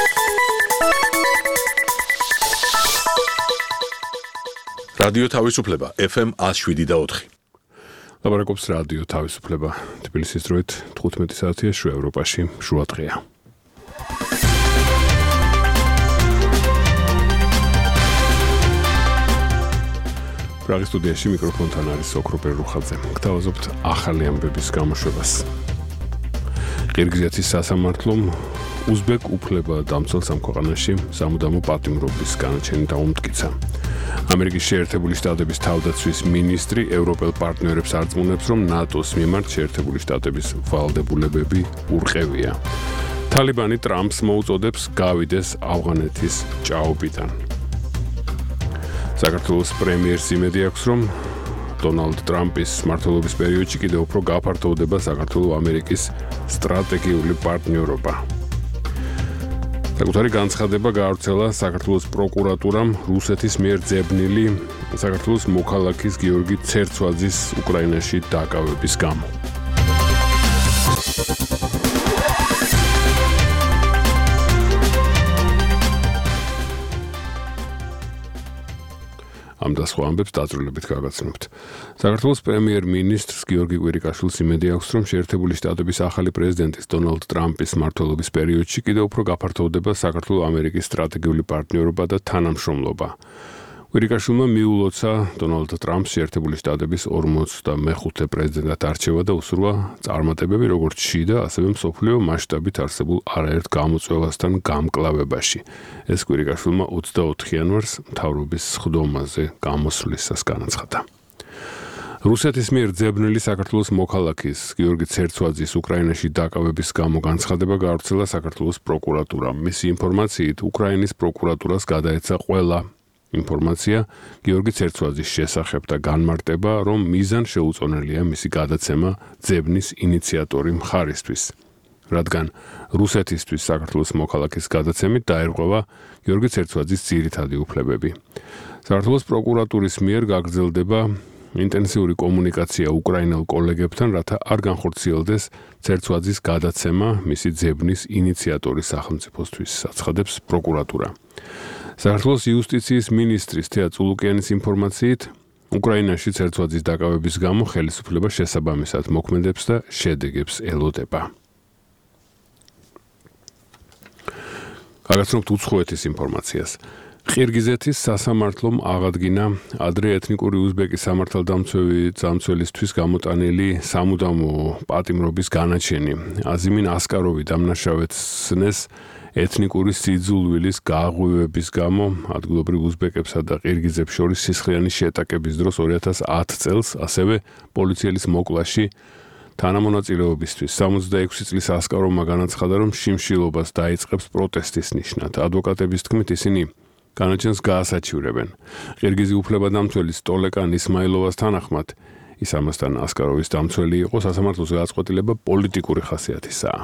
რადიო თავისუფლება FM 107.4. ლაპარაკობს რადიო თავისუფლება. თბილისის დროით 15 საათია შუა ევროპაში შუა დღეა. პრაღის სტუდიაში მიკროფონთან არის ოქროპერ რუხაძე. გთავაზობთ ახალი ამბების გამოშვებას. ყირგიზეთის სასამართლომ უზბეკ უფლებადამცველს ამ ქვეყანაში სამუდამო პატიმრობის განაჩენი დაუმტკიცა. ამერიკის შეერთებული შტატების თავდაცვის მინისტრი ევროპელ პარტნიორებს არწმუნებს, რომ ნატოს მიმართ შეერთებული შტატების ვალდებულებები ურყევია. თალიბანი ტრამპს მოუწოდებს გავიდეს ავღანეთის ჭაობიდან. საქართველოს პრემიერს იმედი აქვს, რომ დონალდ ტრამპის მმართველობის პერიოდში კიდევ უფრო გაფართოვდება საქართველო-ამერიკის სტრატეგიული პარტნიორობა. საკუთარი განცხადება გაავრცელა საქართველოს პროკურატურამ რუსეთის მიერ ძებნილი საქართველოს მოქალაქის გიორგი ცერცვაძის უკრაინაში დაკავების გამო. ამ და სხვა ამბებს დაწვრილებით გაგაცნობთ. საქართველოს პრემიერ-მინისტრს გიორგი კვირიკაშვილს იმედი აქვს, რომ შეერთებული შტატების ახალი პრეზიდენტის დონალდ ტრამპის მმართველობის პერიოდში კიდევ უფრო გაფართოვდება საქართველო-ამერიკის სტრატეგიული პარტნიორობა და თანამშრომლობა. კვირიკაშვილმა მიულოცა დონალდ ტრამპს შეერთებული შტატების 45 პრეზიდენტად არჩევა და უსურვა წარმატებები როგორც შიდა, ასევე მსოფლიო მასშტაბით არსებულ არაერთ გამოწვევასთან გამკლავებაში. ეს კვირიკაშვილმა 24 იანვარს მთავრობის სხდომაზე გამოსვლისას განაცხადა. რუსეთის მიერ ძებნილი საქართველოს მოქალაქის გიორგი ცერცვაძის უკრაინაში დაკავების გამო განცხადება გაავრცელა საქართველოს პროკურატურამ. მისი ინფორმაციით, უკრაინის პროკურატურას გადაეცა ყველა ინფორმაცია გიორგი ცერცვაძის შესახებ და განმარტება, რომ მიზან შეუწონელია მისი გადაცემა ძებნის ინიციატორი მხარისთვის. რადგან რუსეთისთვის საქართველოს მოქალაქის გადაცემით დაერღვევა გიორგი ცერცვაძის ძირითადი უფლებები. საქართველოს პროკურატურის მიერ გაგრძელდება ინტენსიური კომუნიკაცია უკრაინელ კოლეგებთან, რათა არ განხორციელდეს ცერცვაძის გადაცემა მისი ძებნის ინიციატორის სახელმწიფოსთვის, აცხადებს პროკურატურა. საქართველოს იუსტიციის მინისტრის თეა წულუკიანის ინფორმაციით, უკრაინაში ცერცვაძის დაკავების გამო ხელისუფლება შესაბამისად მოქმედებს და შედეგებს ელოდება. გაგაცნობთ უცხოეთის ინფორმაციას. ყირგიზეთის სასამართლომ აღადგინა ადრე ეთნიკური უზბეკის სამართალდამცველისთვის გამოტანილი სამუდამო პატიმრობის განაჩენი. აზიმინ ასკაროვი დამნაშავეცნეს ეთნიკური სიძულვილის გაღვივების გამო ადგილობრივ უზბეკებსა და ყირგიზებს შორის სისხლიანი შეტაკების დროს 2010 წელს, ასევე პოლიციელის მოკლაში თანამონაწილეობისთვის 66 წლის ასკაროვმა განაცხადა, რომ შიმშილობას დაიწყებს პროტესტის ნიშნად. ადვოკატების თქმით, ისინი განაჩენს გაასაჩივრებენ. ყირგიზი უფლებადამცველის ტოლეკან ისმაილოვას თანახმად, ის ამასთან ასკაროვის დამცველი იყო, სასამართლოს გადაწყვეტილება პოლიტიკური ხასიათისაა.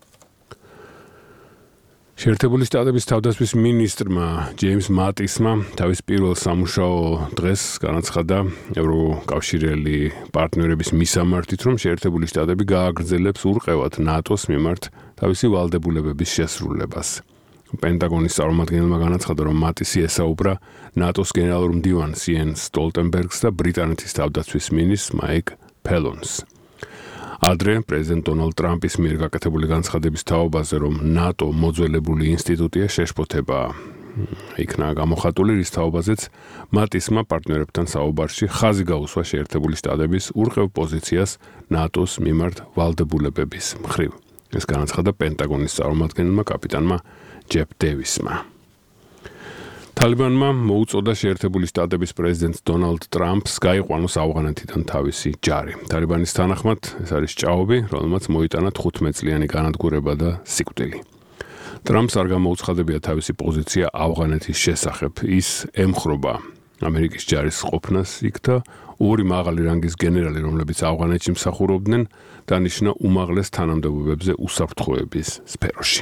შეერთებული შტატების თავდაცვის მინისტრმა ჯეიმს მატისმა თავის პირველ სამუშაო დღეს განაცხადა ევროკავშირელი პარტნიორების მისამართით, რომ შეერთებული შტატები გააგრძელებს ურყევად ნატოს მიმართ თავისი ვალდებულებების შესრულებას. პენტაგონის წარმომადგენელმა განაცხადა, რომ მატისი ესაუბრა ნატოს გენერალურ მდივანს იენს სტოლტენბერგს და ბრიტანეთის თავდაცვის მინისტრს მაიკ ფელონს. ადრე პრეზიდენტ დონალდ ტრამპის მიერ გაკეთებული განცხადების თაობაზე, რომ ნატო მოძველებული ინსტიტუტია, შეშფოთება იქნა გამოხატული, რის თაობაზეც მატისმა პარტნიორებთან საუბარში ხაზი გაუსვა შეერთებული შტატების ურყევ პოზიციას ნატოს მიმართ ვალდებულებების მხრივ. ეს განაცხადა პენტაგონის წარმომადგენელმა კაპიტანმა ჯეფ დევისმა. თალიბანმა მოუწოდა შეერთებული შტატების პრეზიდენტ დონალდ ტრამპს გაიყვანოს ავღანეთიდან თავისი ჯარი. თალიბანის თანახმად ეს არის ჭაობი, რომელმაც მოიტანა 15 წლიანი განადგურება და სიკვდილი. ტრამპს არ გამოუცხადებია თავისი პოზიცია ავღანეთის შესახებ. ის ემხრობა ამერიკის ჯარის ყოფნას იქ და ორი მაღალი რანგის გენერალი, რომლებიც ავღანეთში მსახურობდნენ, დანიშნა უმაღლეს თანამდებობებზე უსაფრთხოების სფეროში.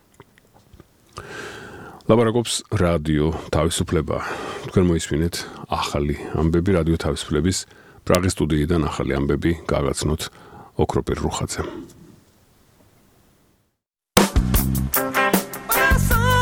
ლაპარაკობს რადიო თავისუფლება. თქვენ მოისმინეთ ახალი ამბები რადიო თავისუფლების პრაღის სტუდიიდან ახალი ამბები გაგაცნოთ ოქროპერ რუხაძემ.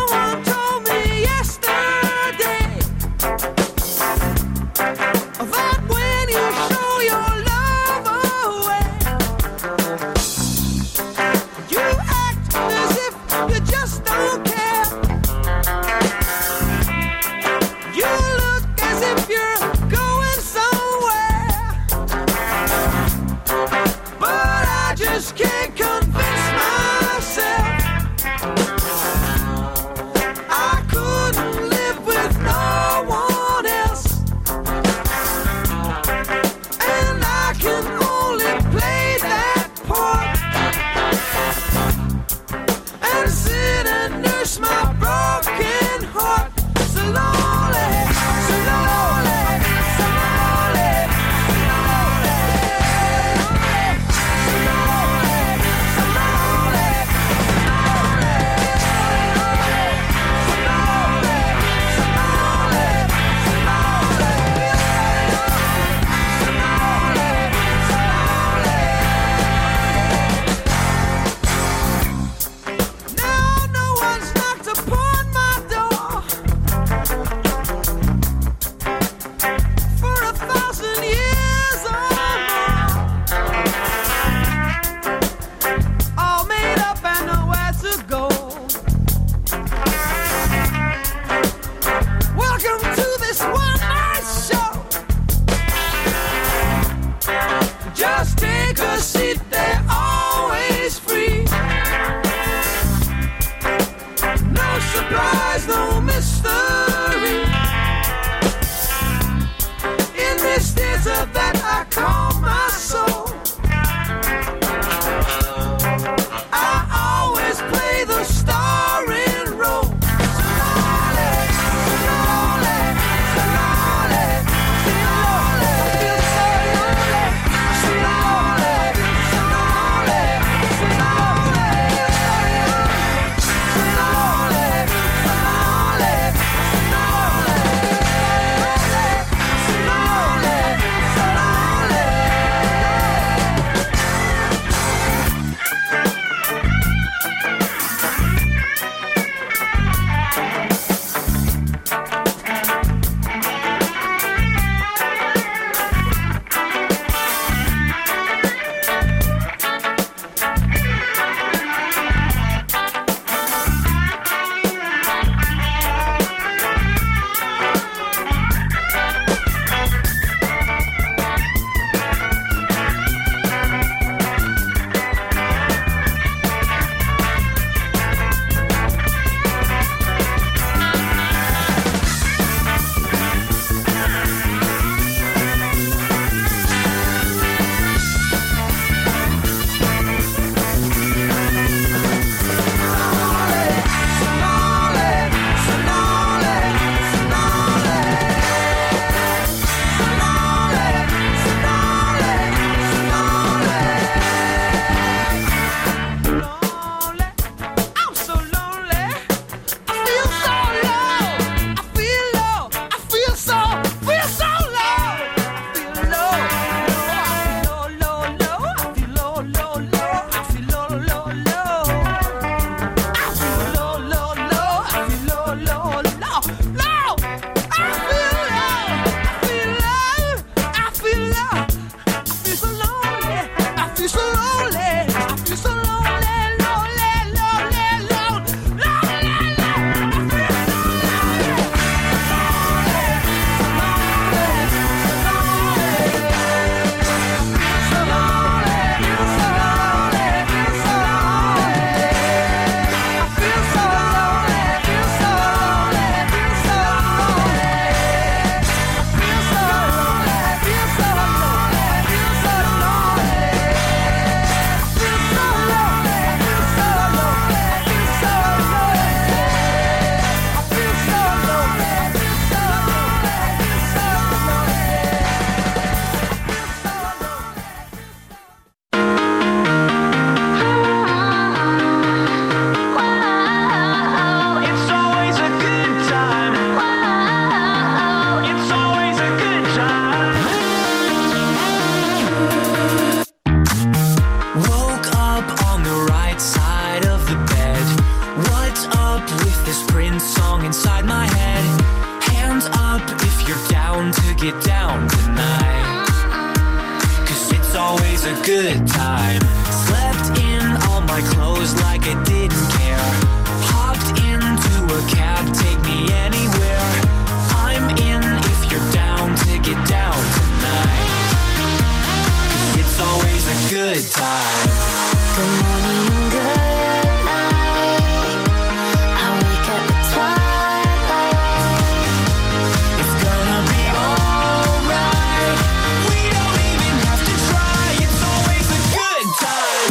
to get down tonight? 'Cause it's always a good time. Slept in all my clothes like I didn't care. Hopped into a cab, take me anywhere. I'm in if you're down to get down tonight. 'Cause it's always a good time. Good morning, good night. I wake up at twilight. It's gonna be alright. We don't even have to try. It's always a good time.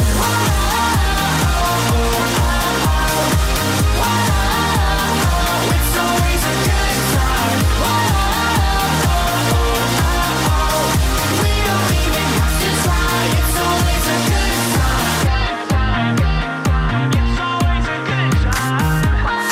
It's always a good time. We don't even have to try. It's always a good time. It's always a good time.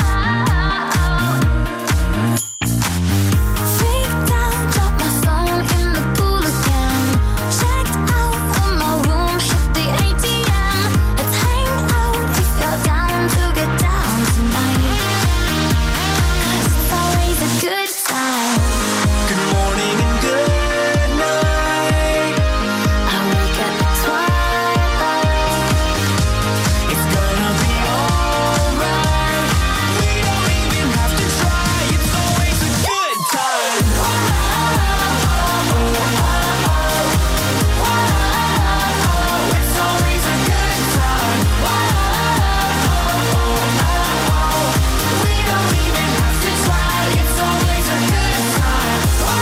Freaked out, dropped my phone in the pool again. Checked out of my room, hit the ATM. Let's hang out if you're down to get down tonight. 'Cause it's always a good time. Good morning and good night. I wake up at twilight. It's gonna be alright. We don't even have to try. It's always a good time. It's always a good time. We don't even have to try. It's always a good time.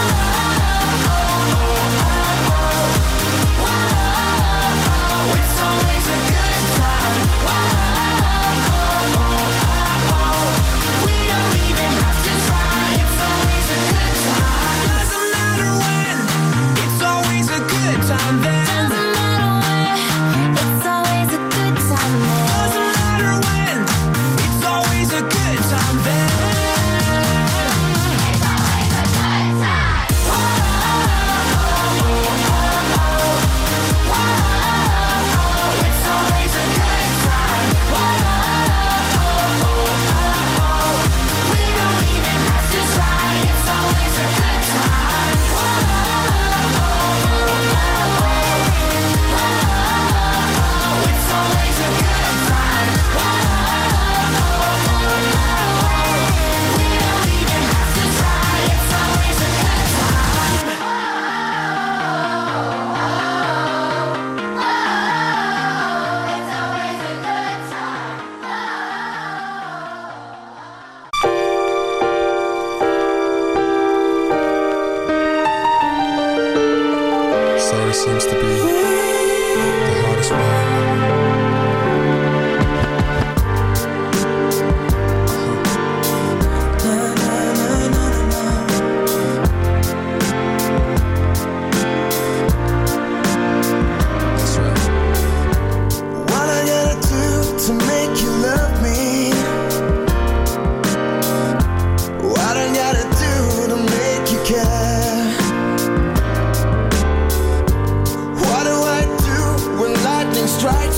It's always a good time. We don't even have to try. It's always a good time. Doesn't matter when. It's always a good time then. Doesn't matter where, it's always a good time there. Doesn't matter when. It's always a good time then. It's always a good time. It's always a good time. We don't even have to try. It's always a good time. It's always a good time. We don't even have to try. It's always a good time. It's always a good time. Sorry seems to be the hardest word. That's right. What I gotta do to make you love me? What I gotta do to make you care? What do I do when lightning strikes?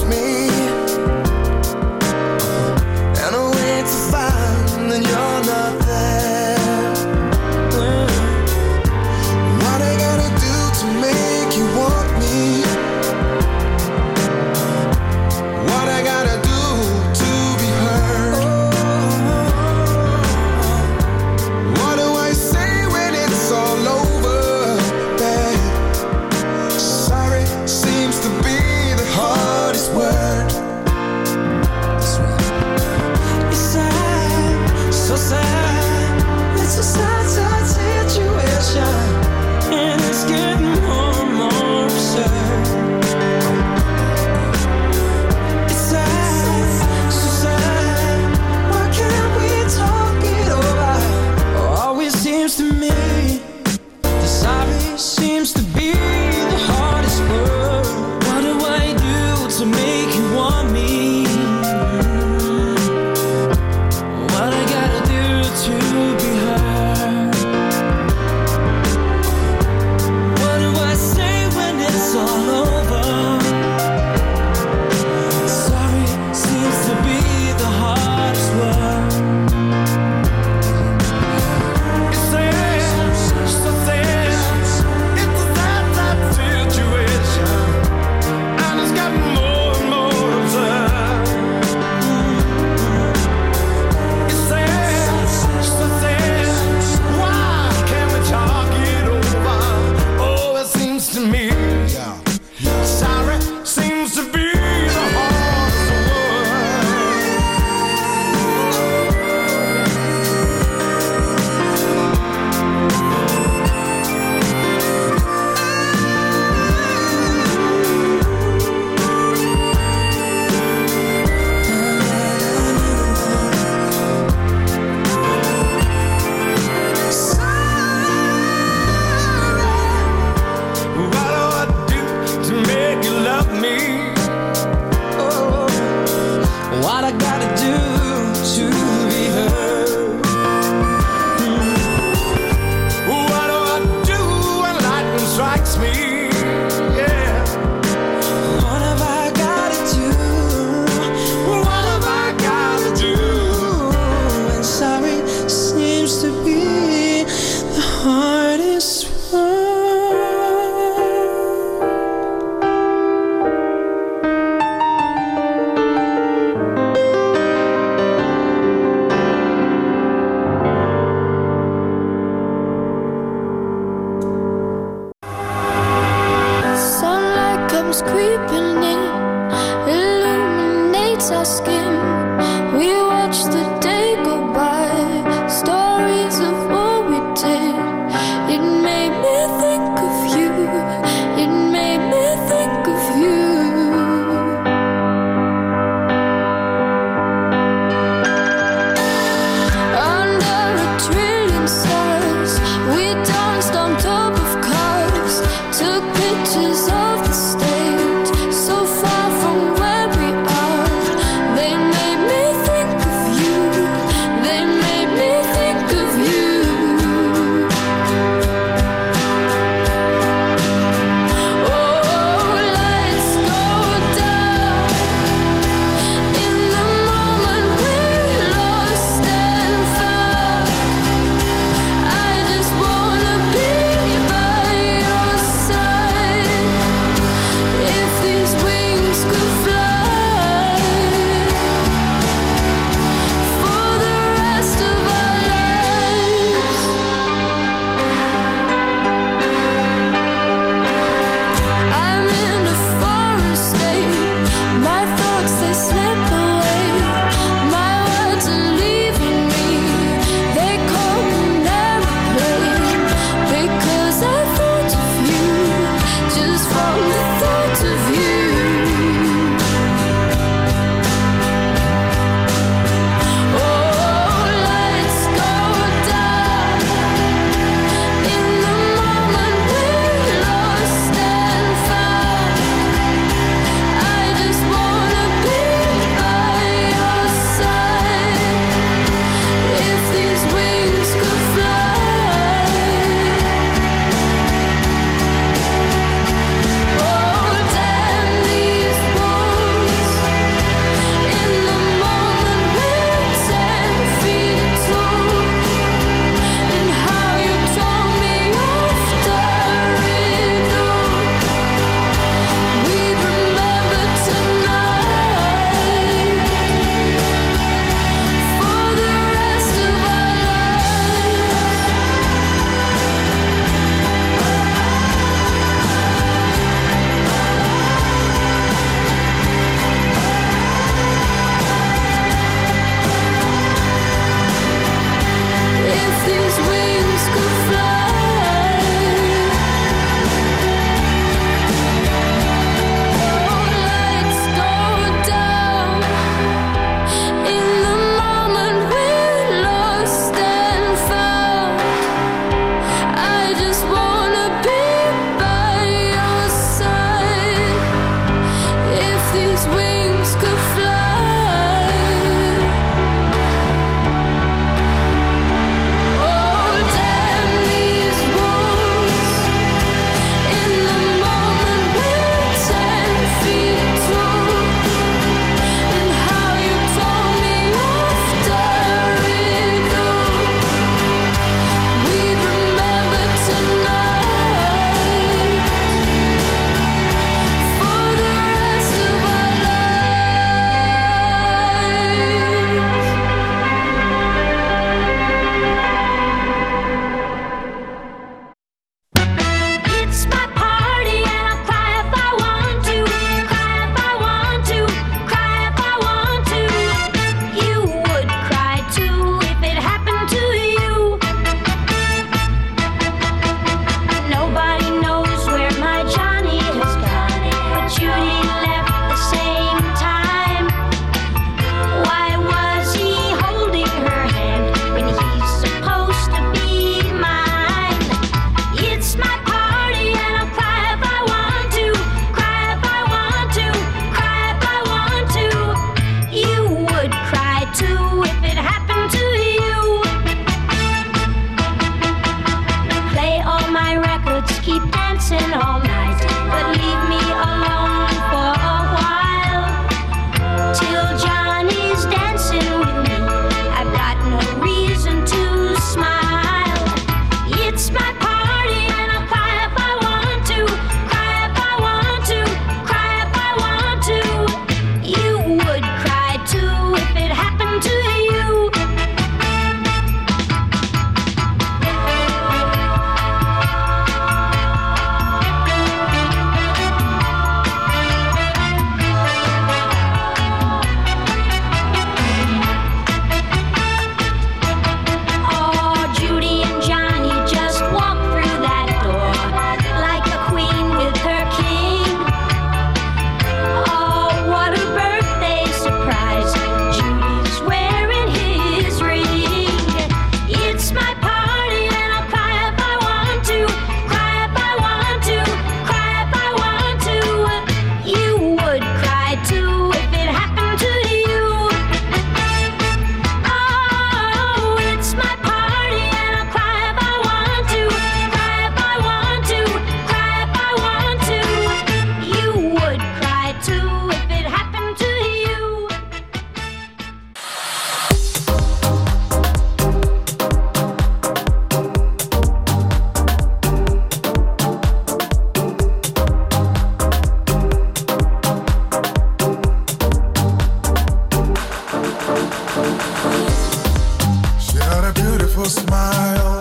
She had a beautiful smile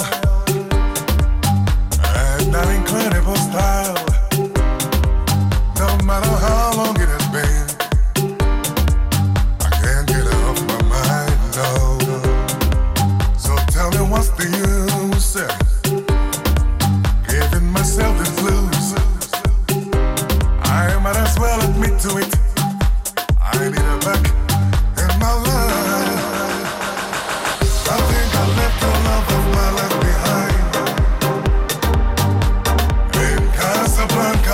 and an incredible style. No matter how long it has been, I can't get her off my mind, no. So tell me what's the use? Giving myself the blues. I might as well admit to it. I need her back in my life. I think I left the love of my life behind in Casablanca.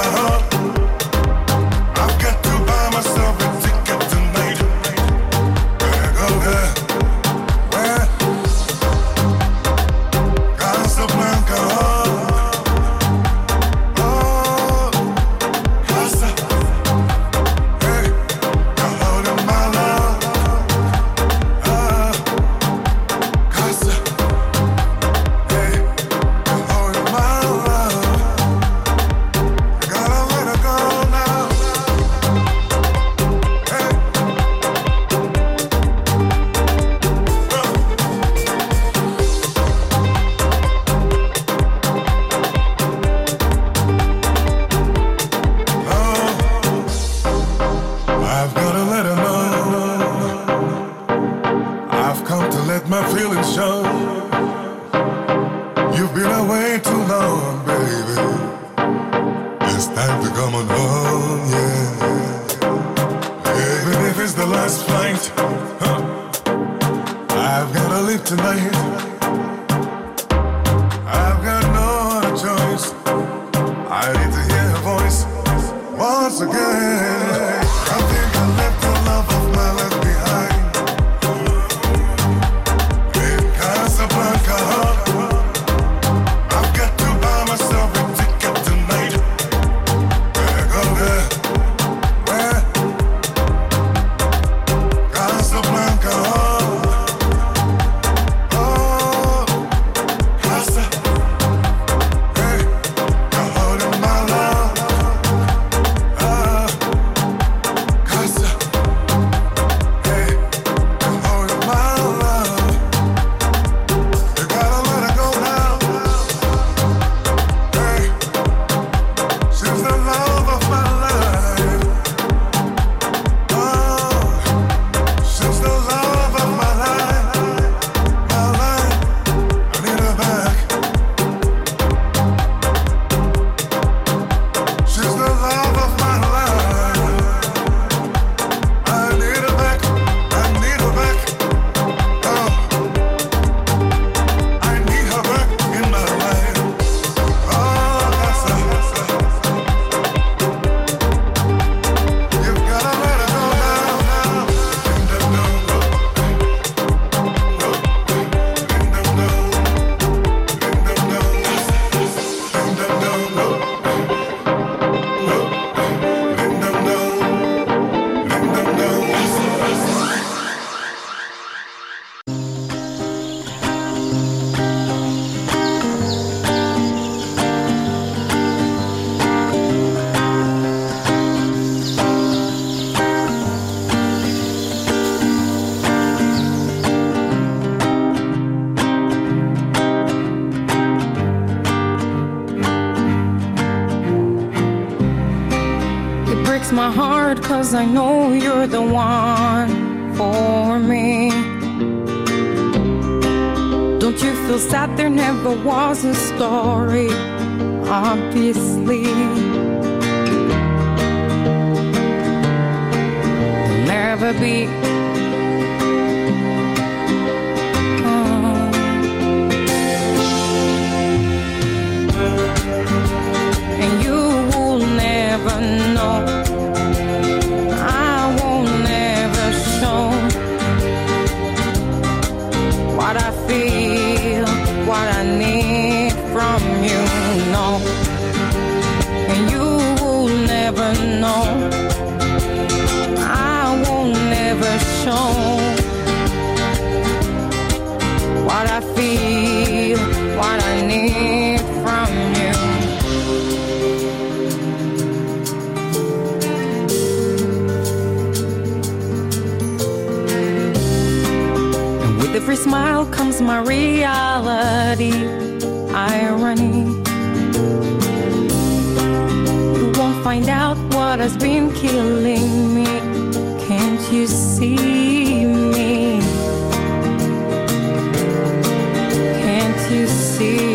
I've got to buy myself a ticket tonight. Where go there? Where? Casablanca. Oh, Casa. Hey, you're holding my love. Casa. Hey, you're holding my love. I gotta let her go now. Hey. I've gotta let her know. I've come to let my feelings show. You've been away too long, baby. It's time to come on home, yeah. Even if it's the last flight, I've gotta leave tonight. I've got no other choice. I need to hear her voice once again. I think I left the love of my life behind in Casablanca. I've got to buy myself a ticket tonight. Where go there? Where? Casablanca. Oh, Casa. Hey, you're holding my love. Casa. Hey, you're holding my love. You gotta let her go now. Hey, she's the love of my life. Oh, she's the love of my life. My life, I need her back. She's the love of my life. I need her back. I need her back. Oh, I need her back in my life. Oh, Casa. You've gotta let her go now. In the know. In the know. In the know. In the know. In the know. In the know. It breaks my heart 'cause I know you're the one for me. Don't you feel sad there never was a story? Obviously, there'll never be. And you will never know. I won't never show what I feel, what I need from you, no. And you will never know. I won't never show what I feel, what I need from you. every smile comes my reality. Irony. You won't find out what has been killing me. Can't you see me? Can't you see?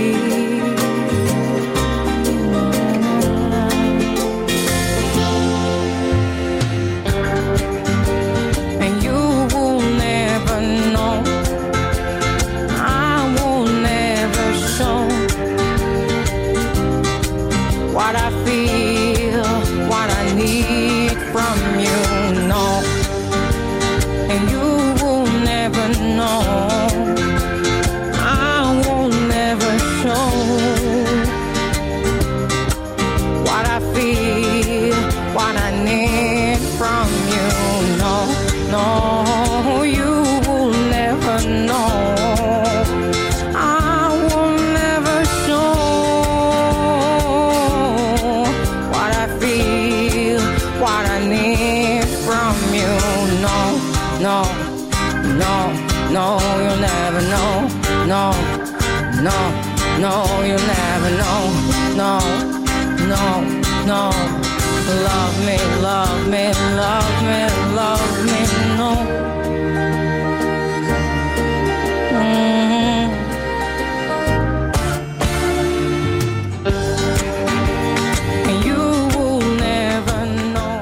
And you will never know. I will never show what I feel, what I need from you. No. And you will never know. I will never show what I feel, what I need from you. No, no, you will never know. I will never show what I feel, what I need from you. No, no, no, no, you'll never know. No, no, no, you'll never know. No, no, no. Love me, love me, love me, love me, no. And you will never know.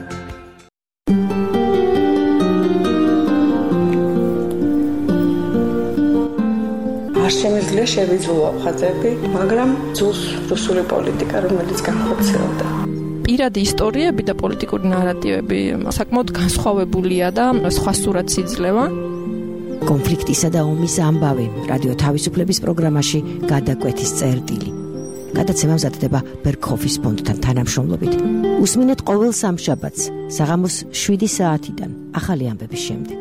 არ შემიძლია შევიძულო ხაზები, მაგრამ ძულს რუსული პოლიტიკა, რომელიც განხორციელდა. პირადი ისტორიები და პოლიტიკური ნარატივები საკმაოდ განსხვავებულია და სხვა სურათს იძლევა. კონფლიქტისა და ომის ამბავი რადიო თავისუფლების პროგრამაში გადაკვეთის წერტილი. გადაცემა მზადდება ბერქოფის ფონდთან თანამშრომლობით. უსმინეთ ყოველ სამშაბათს საღამოს 7 საათიდან ახალი ამბების შემდეგ.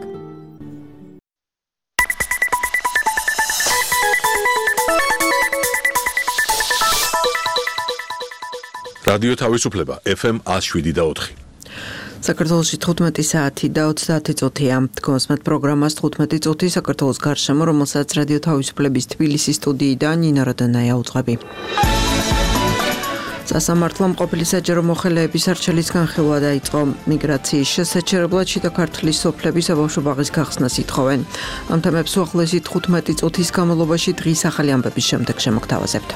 რადიო თავისუფლება FM 107.4. საქართველოში 15 საათი და 30 წუთია. თქვენს პროგრამას 15 წუთი საქართველოს გარშემო, რომელსაც რადიო თავისუფლების თბილისის სტუდიიდან ნინა როდანაია უძღვები. სასამართლომ ყოფილი საჯარო მოხელეების არჩელის განხილვა დაიწყო. მიგრაციის შესაჩერებლად შიდა ქართლის სოფლების საბავშვო ბაღის გახსნას ითხოვენ. ამ თემებს უახლოესი 15 წუთის განმავლობაში დღის ახალი ამბების შემდეგ შემოგთავაზებთ.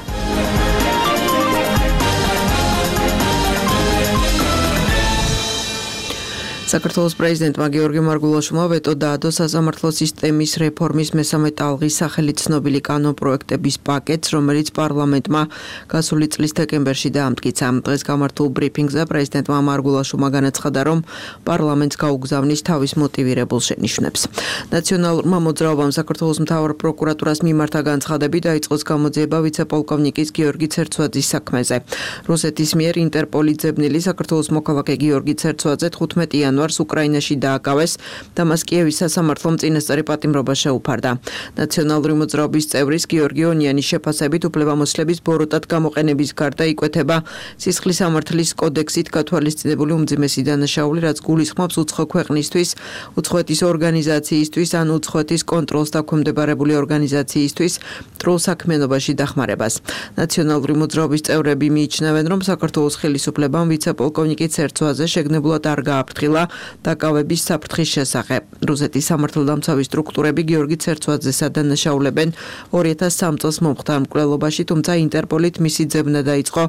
საქართველოს პრეზიდენტმა გიორგი მარგულაშვილმა ვეტო დაადო სასამართლო სისტემის რეფორმის მესამე ტალღის სახელით ცნობილი კანონპროექტების პაკეტს, რომელიც პარლამენტმა გასული წლის დეკემბერში დაამტკიცა. დღეს გამართულ ბრიფინგზე პრეზიდენტმა მარგულაშვილმა განაცხადა, რომ პარლამენტს გაუგზავნის თავის მოტივირებულ შენიშვნებს. ნაციონალურმა მოძრაობამ საქართველოს მთავარ პროკურატურას მიმართა განცხადები დაიწყოს გამოძიება ვიცე-პოლკოვნიკის გიორგი ცერცვაძის საქმეზე. რუსეთის მიერ ინტერპოლის ძებნილი საქართველოს მოქალაქე გიორგი ცერცვაძე 15 იანვარს უკრაინაში დააკავეს და მას კიევის სასამართლომ წინასწარი პატიმრობა შეუფარდა. ნაციონალური მოძრაობის წევრის გიორგი ონიანის შეფასებით უფლებამოსილების ბოროტად გამოყენების გარდა იკვეთება სისხლის სამართლის კოდექსით გათვალისწინებული უმძიმესი დანაშაული, რაც გულისხმობს უცხო ქვეყნისთვის, უცხოეთის ორგანიზაციისთვის ან უცხოეთის კონტროლს დაქვემდებარებული ორგანიზაციისთვის მტრულ საქმიანობაში დახმარებას. ნაციონალური მოძრაობის წევრები მიიჩნევენ, რომ საქართველოს ხელისუფლებამ ვიცე-პოლკოვნიკი ცერცვაძე შეგნებულად არ გააფრთხილა დაკავების საფრთხის შესახებ. რუსეთის სამართალდამცავი სტრუქტურები გიორგი ცერცვაძეს ადანაშაულებენ 2003 წელს მომხდარ მკვლელობაში, თუმცა ინტერპოლით მისი ძებნა დაიწყო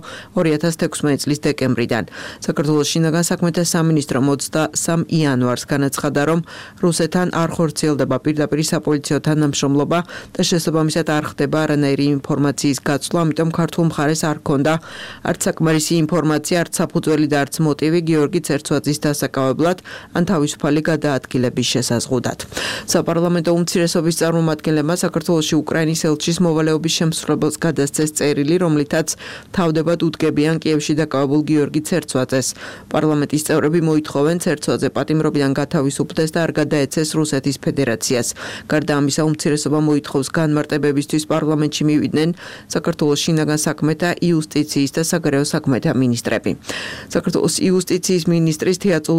2016 წლის დეკემბრიდან. საქართველოს შინაგან საქმეთა სამინისტრო 23 იანვარს განაცხადა, რომ რუსეთთან არ ხორციელდება პირდაპირ საპოლიციო თანამშრომლობა და შესაბამისად არ ხდება არანაირი ინფორმაციის გაცვლა, ამიტომ ქართულ მხარეს არ ჰქონდა არც საკმარისი ინფორმაცია, არც საფუძველი და არც მოტივი გიორგი ცერცვაძის დასაკავებლად ან თავისუფალი გადაადგილების შესაზღუდად. საპარლამენტო უმცირესობის წარმომადგენლებმა საქართველოში უკრაინის ელჩის მოვალეობის შემსრულებელს გადასცეს წერილი, რომლითაც თავდებად უდგებიან კიევში დაკავებულ გიორგი ცერცვაძეს. პარლამენტის წევრები მოითხოვენ ცერცვაძე პატიმრობიდან გათავისუფლდეს და არ გადაეცეს რუსეთის ფედერაციას. გარდა ამისა, უმცირესობა მოითხოვს განმარტებებისთვის პარლამენტში მივიდნენ საქართველოს შინაგან საქმეთა, იუსტიციის და საგარეო საქმეთა მინისტრები. საქართველოს იუსტიციის მინისტრის თეა წულუკიანის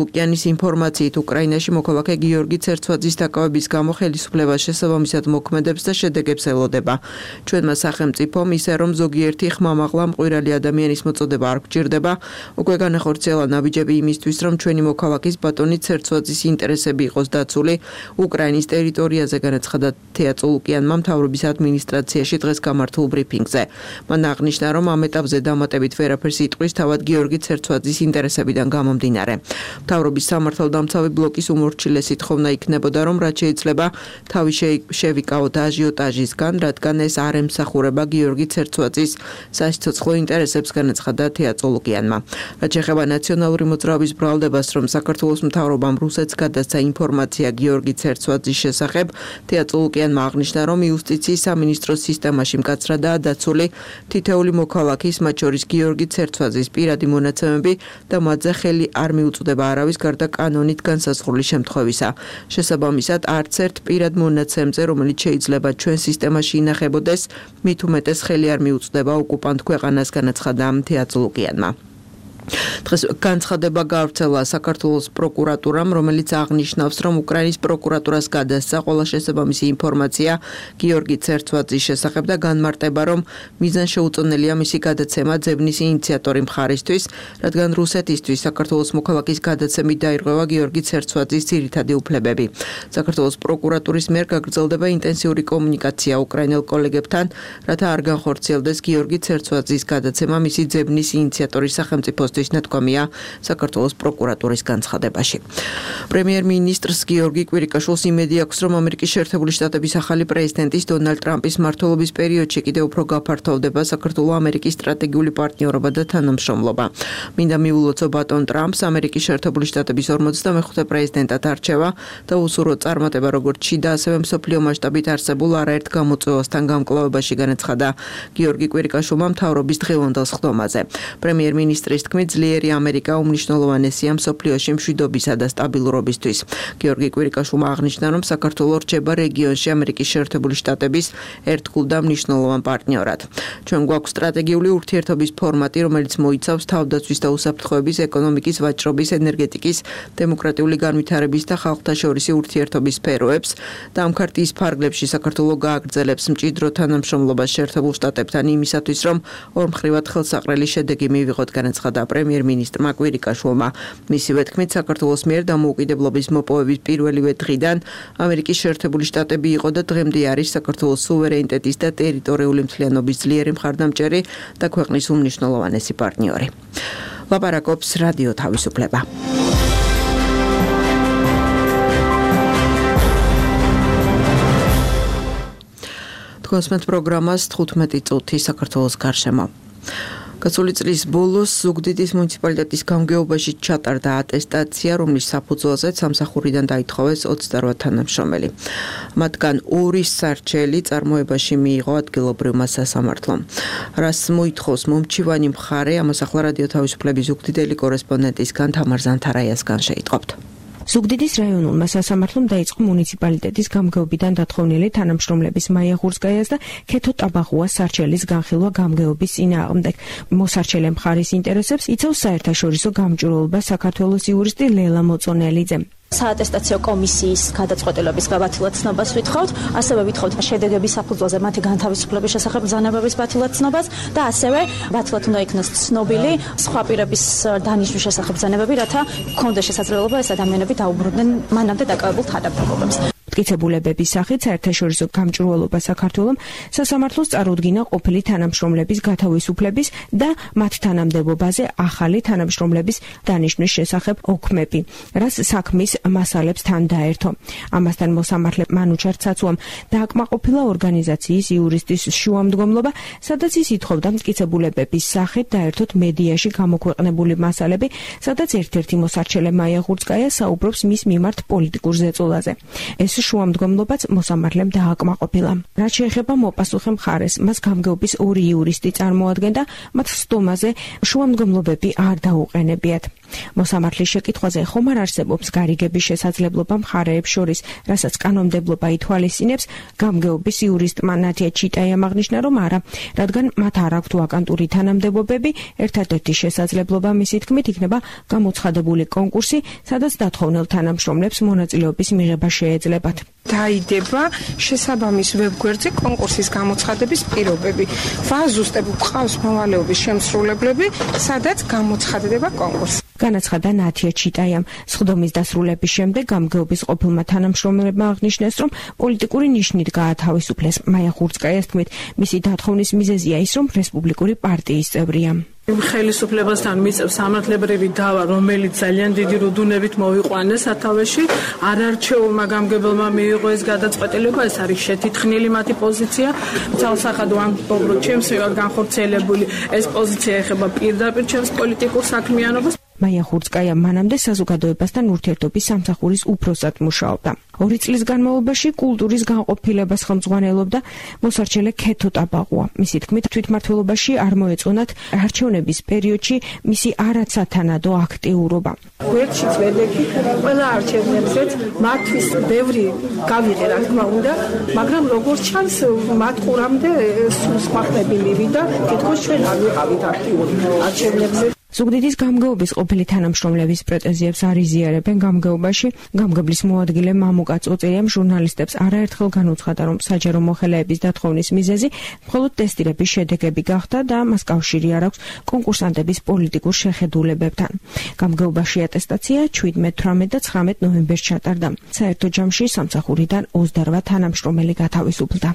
მის ინფორმაციით, უკრაინაში მოქალაქე გიორგი ცერცვაძის დაკავების გამო ხელისუფლება შესაბამისად მოქმედებს და შედეგებს ელოდება. ჩვენმა სახელმწიფომ ისე რომ ზოგიერთი ხმამაღლა მყვირალი ადამიანის მოწოდება არ გვჭირდება, უკვე განახორციელა ნაბიჯები იმისთვის, რომ ჩვენი მოქალაქის ბატონი ცერცვაძის ინტერესები იყოს დაცული უკრაინის ტერიტორიაზე, განაცხადა თეა წულუკიანმა მთავრობის ადმინისტრაციაში დღეს გამართულ ბრიფინგზე. მან აღნიშნა, რომ ამ ეტაპზე დამატებით ვერაფერს იტყვის თავად გიორგი ცერცვაძის ინტერესებიდან გამომდინარე. მთავრობის სამართალდამცავი ბლოკის უმორჩილესი თხოვნა იქნებოდა, რომ რაც შეიძლება თავი შევიკავოთ აჟიოტაჟისგან, რადგან ეს არ ემსახურება გიორგი ცერცვაძის სასიცოცხლო ინტერესებს, განაცხადა თეა წულუკიანმა. რაც შეეხება ნაციონალური მოძრაობის ბრალდებას, რომ საქართველოს მთავრობამ რუსეთს გადასცა ინფორმაცია გიორგი ცერცვაძის შესახებ, თეა წულუკიანმა აღნიშნა, რომ იუსტიციის სამინისტროს სისტემაში მკაცრადაა დაცული თითეული მოქალაქის, მათ შორის გიორგი ცერცვაძის პირადი მონაცემები და მათზე ხელი არ მიუწვდება არავის გარდა კანონით განსაზღვრული შემთხვევისა. შესაბამისად, არც ერთ პირად მონაცემზე, რომელიც შეიძლება ჩვენ სისტემაში ინახებოდეს, მით უმეტეს ხელი არ მიუწვდება ოკუპანტ ქვეყანას, განაცხადა თეა წულუკიანმა. დღეს განცხადება გავრცელა საქართველოს პროკურატურამ, რომელიც აღნიშნავს, რომ უკრაინის პროკურატურას გადასცა ყველა შესაბამისი ინფორმაცია გიორგი ცერცვაძის შესახებ და განმარტება, რომ მიზანშეუწონელია მისი გადაცემა ძებნის ინიციატორი მხარისთვის, რადგან რუსეთისთვის საქართველოს მოქალაქის გადაცემით დაირღვევა გიორგი ცერცვაძის ძირითადი უფლებები. საქართველოს პროკურატურის მიერ გაგრძელდება ინტენსიური კომუნიკაცია უკრაინელ კოლეგებთან, რათა არ განხორციელდეს გიორგი ცერცვაძის გადაცემა მისი ძებნის ინიციატორის სახელმწიფოს ნათქვამია საქართველოს პროკურატურის განცხადებაში. პრემიერ-მინისტრს გიორგი კვირიკაშვილს იმედი აქვს, რომ ამერიკის შეერთებული შტატების ახალი პრეზიდენტის დონალდ ტრამპის მმართველობის პერიოდში კიდევ უფრო გაფართოვდება საქართველო-ამერიკის სტრატეგიული პარტნიორობა და თანამშრომლობა. მინდა მიულოცო ბატონ ტრამპს ამერიკის შეერთებული შტატების 45-მე პრეზიდენტად არჩევა და უსურვო წარმატება როგორც შიდა, ასევე მსოფლიო მასშტაბით არსებულ არაერთ გამოწვევასთან გამკლავებაში, განაცხადა გიორგი კვირიკაშვილმა მთავრობის დღევანდელ სხდომაზე. პრემიერ-მინისტრის თქმით, ძლიერი ამერიკა უმნიშვნელოვანესია მსოფლიოში მშვიდობისა და სტაბილურობისთვის. გიორგი კვირიკაშვილმა აღნიშნა, რომ საქართველო რჩება რეგიონში ამერიკის შეერთებული შტატების ერთგულ და მნიშვნელოვან პარტნიორად. ჩვენ გვაქვს სტრატეგიული ურთიერთობის ფორმატი, რომელიც მოიცავს თავდაცვის და უსაფრთხოების, ეკონომიკის, ვაჭრობის, ენერგეტიკის, დემოკრატიული განვითარების და ხალხთაშორისი ურთიერთობის სფეროებს და ამ ქარტიის ფარგლებში საქართველო გააგრძელებს მჭიდრო თანამშრომლობას შეერთებულ შტატებთან იმისათვის, რომ ორმხრივად ხელსაყრელი შედეგი მივიღოთ, განაცხადა პრემიერ-მინისტრმა კვირიკაშვილმა. მისივე თქმით, საქართველოს მიერ დამოუკიდებლობის მოპოვების პირველივე დღიდან ამერიკის შეერთებული შტატები იყო და დღემდე არის საქართველოს სუვერენიტეტის და ტერიტორიული მთლიანობის ძლიერი მხარდამჭერი და ქვეყნის უმნიშვნელოვანესი პარტნიორი. ლაპარაკობს რადიო თავისუფლება. თქვენს პროგრამას 15 წუთი საქართველოს გარშემო. გასული წლის ბოლოს ზუგდიდის მუნიციპალიტეტის გამგეობაში ჩატარდა ატესტაცია, რომლის საფუძველზეც სამსახურიდან დაითხოვეს 28 თანამშრომელი. მათგან 2 სარჩელი წარმოებაში მიიღო ადგილობრივმა სასამართლომ. რას მოითხოვს მომჩივანი მხარე, ამას ახლა რადიო თავისუფლების ზუგდიდელი კორესპონდენტისგან თამარ ზანთარაიასგან შეიტყობთ. ზუგდიდის რაიონულმა სასამართლომ დაიწყო მუნიციპალიტეტის გამგეობიდან დათხოვნილი თანამშრომლების მაია ღურსკაიას და ქეთო ტაბაღუას სარჩელის განხილვა გამგეობის წინააღმდეგ. მოსარჩელე მხარის ინტერესებს იცავს საერთაშორისო გამჭვირვალობა საქართველოს იურისტი ლელა მოწონელიძე. საატესტაციო კომისიის გადაწყვეტილების გაბათილად ცნობას ვითხოვთ, ასევე ვითხოვთ შედეგების საფუძველზე მათი განთავისუფლების შესახებ ბრძანებების ბათილად ცნობას და ასევე ბათილად უნდა იქნას ცნობილი სხვა პირების დანიშვნის შესახებ ბრძანებები, რათა გქონდეს შესაძლებლობა ეს ადამიანები დაუბრუნდნენ მანამდე დაკავებულ თანამდებობებს. მტკიცებულებების სახით საერთაშორისო გამჭვირვალობა საქართველოს სასამართლოს წარუდგინა ყოფილი თანამშრომლების გათავისუფლების და მათ თანამდებობაზე ახალი თანამშრომლების დანიშვნის შესახებ ოქმები, რაც საქმის მასალებს თან დაერთო. ამასთან მოსამართლე მანუჩარ ცაცუამ დააკმაყოფილა ორგანიზაციის იურისტის შუამდგომლობა, სადაც ის ითხოვდა მტკიცებულებების სახით დაერთოთ მედიაში გამოქვეყნებული მასალები, სადაც ერთ-ერთი მოსარჩელე მაია ღურსკაია საუბრობს მის მიმართ პოლიტიკურ ზეწოლაზე. ეს შუამდგომლობაც მოსამართლემ დააკმაყოფილა. რაც შეეხება მოპასუხე მხარეს, მას გამგეობის 2 იურისტი წარმოადგენდა, მათ სხდომაზე შუამდგომლობები არ დაუყენებიათ. მოსამართლის შეკითხვაზე ხომ არ არსებობს გარიგების შესაძლებლობა მხარეებს შორის, რასაც კანონმდებლობა ითვალისწინებს, გამგეობის იურისტმა ნათია ჩიტაიამ აღნიშნა, რომ არა, რადგან მათ არ აქვთ ვაკანტური თანამდებობები, ერთადერთი შესაძლებლობა მისი თქმით იქნება გამოცხადებული კონკურსი, სადაც დათხოვნილ თანამშრომლებს მონაწილეობის მიღება შეეძლებათ. დაიდება შესაბამის ვებგვერდზე კონკურსის გამოცხადების პირობები. ვაზუსტებ გვყავს მოვალეობის შემსრულებლები, სადაც გამოცხადდება კონკურსი. განაცხადა ნათია ჩიტაიამ. სხდომის დასრულების შემდეგ გამგეობის ყოფილმა თანამშრომლებმა აღნიშნეს, რომ პოლიტიკური ნიშნით გაათავისუფლეს. მაია ხურცკაიას თქმით, მისი დათხოვნის მიზეზია ის, რომ რესპუბლიკური პარტიის წევრია. ხელისუფლებასთან მიწევს სამართლებრივი დავა, რომელიც ძალიან დიდი რუდუნებით მოვიყვანეს სათავეში. არარჩეულმა გამგებელმა მიიღო ეს გადაწყვეტილება, ეს არის შეთითხნილი მათი პოზიცია. ძალსახად ვამბობ, რომ ჩემს განხორციელებული ეს პოზიცია ეხება პირდაპირ ჩემს პოლიტიკურ საქმიანობას. მაია ხურცკაია მანამდე საზოგადოებასთან ურთიერთობის სამსახურის უფროსად მუშაობდა. 2 წლის განმავლობაში კულტურის განყოფილებას ხელმძღვანელობდა მოსარჩელე ქეთო ტაბაღუა. მისი თქმით, თვითმმართველობაში არ მოეწონათ არჩევნების პერიოდში მისი არაცათანადო აქტიურობა. გვერდშიც ვედექით ყველა არჩევნებზეც მათთვის ბევრი გავიღე, რა თქმა უნდა, მაგრამ როგორც ჩანს, მათ ყურამდე სხვა ხმები მივიდა, თითქოს ჩვენ არ ვიყავით აქტიური არჩევნებზე. ზუგდიდის გამგეობის ყოფილი თანამშრომლების პრეტენზიებს არ იზიარებენ გამგეობაში. გამგებლის მოადგილე მამუკა წოწიამ ჟურნალისტებს არაერთხელ განუცხადა, რომ საჯარო მოხელეების დათხოვნის მიზეზი მხოლოდ ტესტირების შედეგები გახდა და მას კავშირი არ აქვს კონკურსანტების პოლიტიკურ შეხედულებებთან. გამგეობაში ატესტაცია 17, 18 და 19 ნოემბერს ჩატარდა. საერთო ჯამში სამსახურიდან 28 თანამშრომელი გათავისუფლდა.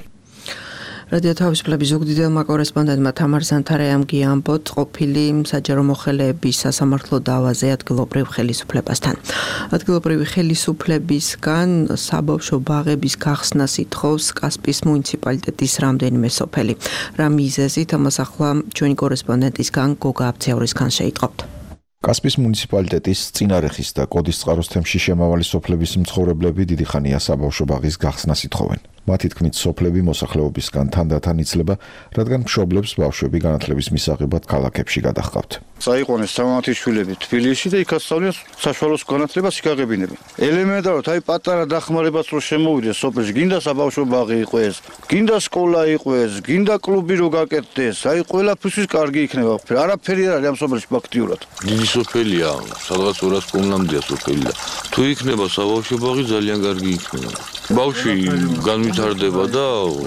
რადიო თავისუფლების ზუგდიდელმა კორესპონდენტმა თამარ ზანთარაიამ გიამბოთ ყოფილი საჯარო მოხელეების სასამართლო დავაზე ადგილობრივ ხელისუფლებასთან. ადგილობრივი ხელისუფლებისგან საბავშვო ბაღების გახსნას ითხოვს კასპიის მუნიციპალიტეტის რამდენიმე სოფელი. რა მიზეზით, ამას ახლა ჩვენი კორესპონდენტისგან გოგა აბცევრისგან შეიტყობთ. კასპიის მუნიციპალიტეტის წინარეხის და კოდისწყაროს თემში შემავალი სოფლების მცხოვრებლები დიდი ხანია საბავშვო ბაღის გახსნას ითხოვენ. მათი თქმით, სოფლები მოსახლეობისგან თანდათან იცლება, რადგან მშობლებს ბავშვები განათლების მისაღებად ქალაქებში გადაჰყავთ. წაიყვანეს სამართლის შვილები თბილისში და იქ ასწავლიან საშუალო განათლებას იკაგებინებენ. ელემენტარულად, აი პატარა დახმარებაც რო შემოვიდეს სოფელში, გინდა საბავშვო ბაღი იყოს, გინდა სკოლა იყოს, გინდა კლუბი რო გაკეთდეს, აი ყველაფერთვის კარგი იქნება. არაფერი არ არის ამ სოფელში ფაქტიურად. დიდი სოფელია, სადღაც 200 კმ-მდეა სოფელი და თუ იქნება საბავშვო ბაღი ძალიან კარგი იქნება. ბავშვი განვითარდება და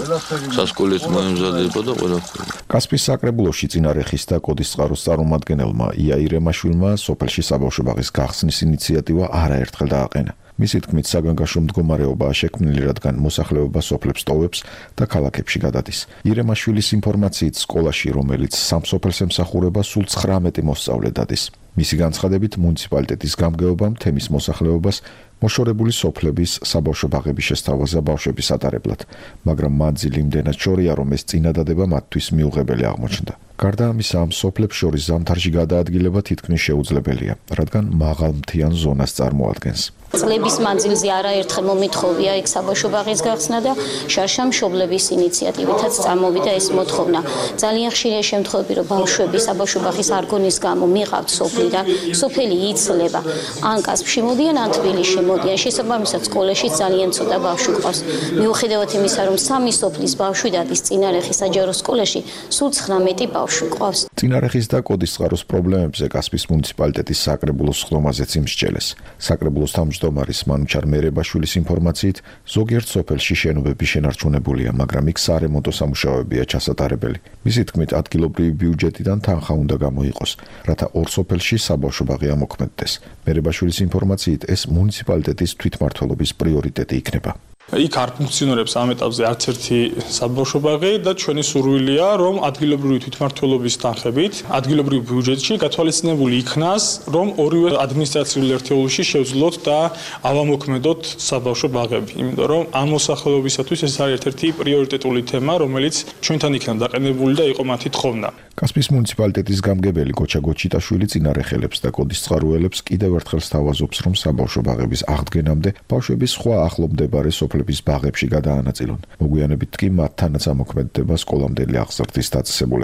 სასკოლეთ მოემზადება და ყველაფერი. კასპიის საკრებულოში წინარეხის და კოდისწყაროს წარმომადგენელმა იაირ ემაშვილმა სოფელში საბავშვო ბაღის გახსნის ინიციატივა არაერთხელ დააყენა. მისი თქმით, საგანგაშო მდგომარეობაა შექმნილი, რადგან მოსახლეობა სოფლებს ტოვებს და ქალაქებში გადადის. ირემაშვილის ინფორმაციით, სკოლაში, რომელიც სამ სოფელს ემსახურება, სულ 19 მოსწავლე დადის. მისი განცხადებით, მუნიციპალიტეტის გამგეობამ თემის მოსახლეობას მოშორებული სოფლების საბავშვო ბაღების შესთავაზა ბავშვების ატარებლად, მაგრამ მანძილი იმდენად შორია, რომ ეს წინადადება მათთვის მიუღებელი აღმოჩნდა. გარდა ამისა, ამ სოფლებს შორის ზამთარში გადაადგილება თითქმის შეუძლებელია, რადგან მაღალმთიან ზონას წარმოადგენს. წლების მანძილზე არაერთხელ მომითხოვია იქ საბავშვო ბაღის გახსნა და შარშა მშობლების ინიციატივითაც წარმოვიდა ეს მოთხოვნა. ძალიან ხშირია შემთხვევები, რომ ბავშვები საბავშვო ბაღის არგონის გამო მიყავთ სოფლიდან, სოფელი იცლება. ან კასპში მოდიან, ან თბილისში მოდიან. შესაბამისად, სკოლაში ძალიან ცოტა ბავშვი ყავს. მიუხედავად იმისა, რომ სამი სოფლის ბავშვი დადის წინარეხის საჯარო სკოლაში, სულ 19 ბავშვი ყავს. წინარეხის და კოდისწყაროს პრობლემებზე კასპიის მუნიციპალიტეტის საკრებულოს სხდომაზეც იმსჯელეს. საკრებულოს თავმჯდომარის მანუჩარ მერებაშვილის ინფორმაციით, ზოგიერთ სოფელში შენობები შენარჩუნებულია, მაგრამ იქ სარემონტო სამუშაოებია ჩასატარებელი. მისი თქმით, ადგილობრივი ბიუჯეტიდან თანხა უნდა გამოიყოს, რათა ორ სოფელში საბავშვო ბაღი ამოქმედდეს. მერებაშვილის ინფორმაციით, ეს მუნიციპალიტეტის თვითმმართველობის პრიორიტეტი იქნება. იქ არ ფუნქციონირებს ამ ეტაპზე არც ერთი საბავშვო ბაღი და ჩვენი სურვილია, რომ ადგილობრივი თვითმმართველობის თანხებით, ადგილობრივ ბიუჯეტში გათვალისწინებული იქნას, რომ ორივე ადმინისტრაციულ ერთეულში შევძლოთ და ავამოქმედოთ საბავშვო ბაღები. იმიტომ რომ ამ მოსახლეობისათვის ეს არის ერთ-ერთი პრიორიტეტული თემა, რომელიც ჩვენთან იქნა დაყენებული და იყო მათი თხოვნა. კასპიის მუნიციპალიტეტის გამგებელი გოჩა გოჩიტაშვილი წინარეხელებს და კოდისწყარულებს კიდევ ერთხელ სთავაზობს, რომ საბავშვო ბაღების აღდგენამდე ბავშვები სხვა ახლომდებარე სოფლების ბაღებში გადაანაწილონ. მოგვიანებით კი მათთანაც ამოქმედდება სკოლამდელი აღზრდის დაწესებულება.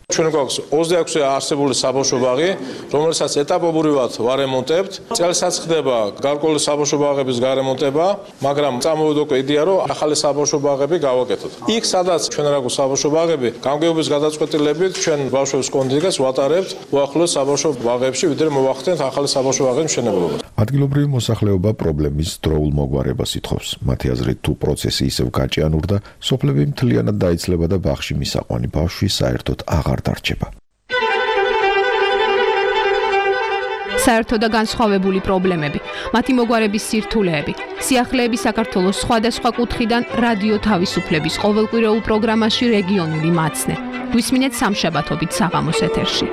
ჩვენ გვაქვს 26 არსებული საბავშვო ბაღი, რომელსაც ეტაპობრივად ვარემონტებთ. წელსაც ხდება გარკვეული საბავშვო ბაღების გარემონტება, მაგრამ წამოვიდა უკვე იდეა, რომ ახალი საბავშვო ბაღები გავაკეთოთ. იქ, სადაც ჩვენ რა გვაქვს საბავშვო ბაღები, გამგეობის გადაწყვეტილებით ჩვენ ბავშვებს კონდიციას ვატარებთ უახლოეს საბავშვო ბაღებში, ვიდრე მოვახდენთ ახალი საბავშვო ბაღების მშენებლობა. ადგილობრივი მოსახლეობა პრობლემის დროულ მოგვარებას ითხოვს. მათი აზრით, თუ პროცესი ისევ გაჭიანურდა, სოფლები მთლიანად დაიცლება და ბაღში მისაყვანი ბავშვი საერთოდ აღარ დარჩება. საერთო და განსხვავებული პრობლემები, მათი მოგვარების სირთულეები, სიახლეები საქართველოს სხვადასხვა კუთხიდან რადიო თავისუფლების ყოველკვირეულ პროგრამაში რეგიონული მაცნე. გვისმინეთ სამშაბათობით საღამოს ეთერში.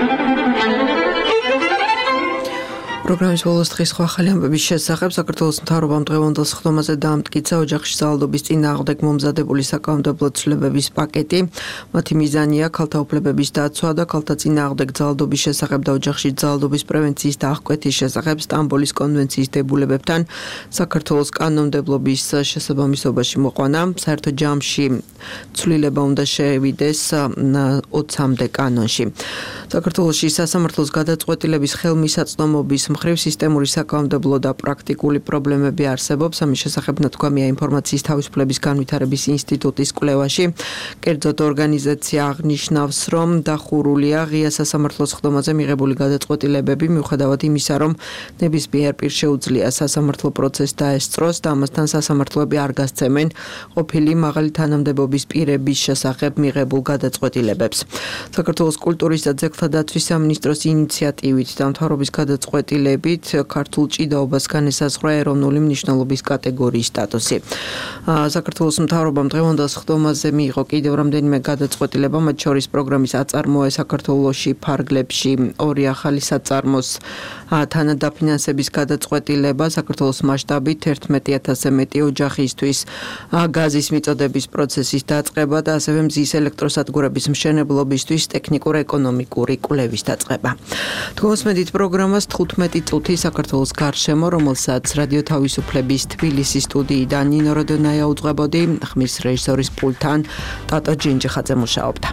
პროგრამის ბოლოს დღის სხვა ახალი ამბების შესახებ საქართველოს მთავრობამ დღევანდელ სხდომაზე დაამტკიცა ოჯახში ძალადობის წინააღმდეგ მომზადებული საკანონმდებლო ცვლილებების პაკეტი. მათი მიზანია ქალთა უფლებების დაცვა და ქალთა წინააღმდეგ ძალადობის შესახებ და ოჯახში ძალადობის პრევენციის და აღკვეთის შესახებ სტამბოლის კონვენციის დებულებებთან საქართველოს კანონმდებლობის შესაბამისობაში მოყვანა. საერთო ჯამში ცვლილება უნდა შევიდეს 20-მდე კანონში. საქართველოში სასამართლოს გადაწყვეტილების ხელმისაწვდომობის მხრივ სისტემური საკანონმდებლო და პრაქტიკული პრობლემები არსებობს. ამის შესახებ ნათქვამია ინფორმაციის თავისუფლების განვითარების ინსტიტუტის კვლევაში. კერძოდ ორგანიზაცია აღნიშნავს, რომ დახურულია ღია სასამართლოს სხდომაზე მიღებული გადაწყვეტილებები, მიუხედავად იმისა, რომ ნებისმიერ პირს შეუძლია სასამართლო პროცესს დაესწროს და ამასთან სასამართლოები არ გასცემენ ყოფილი მაღალი თანამდებობის პირების შესახებ მიღებულ გადაწყვეტილებებს. საქართველოს კულტურის და ძეგლთა დაცვის სამინისტროს ინიციატივით და მთავრობის გადაწყვეტილებით ქართულ ჭიდაობას განესაზღვრა ეროვნული მნიშვნელობის კატეგორიის სტატუსი. საქართველოს მთავრობამ დღევანდელ სხდომაზე მიიღო კიდევ რამდენიმე გადაწყვეტილება, მათ შორის პროგრამის აწარმოა საქართველოში ფარგლებში 2 ახალი საწარმოს თანადაფინანსების გადაწყვეტილება, საქართველოს მასშტაბით 11,000-ზე მეტი ოჯახისთვის გაზის მიწოდების პროცესის დაწყება და ასევე მზის ელექტროსადგურების მშენებლობისთვის ტექნიკურ-ეკონომიკური კვლევის დაწყება. თქოსმედით პროგრამას 15 წუთი საქართველოს გარშემო, რომელსაც რადიო თავისუფლების თბილისის სტუდიიდან ნინო როდონაია უძღვებოდი, ხმის რეჟისორის პულტთან ტატო ჯინჯიხაძე მუშაობდა.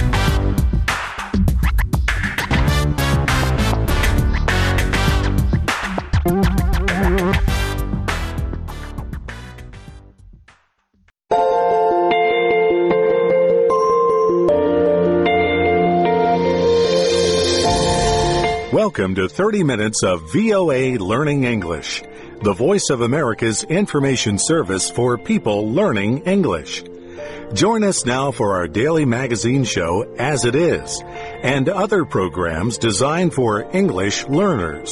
Welcome to 30 minutes of VOA Learning English, the voice of America's information service for people learning English. Join us now for our daily magazine show, As It Is, and other programs designed for English learners.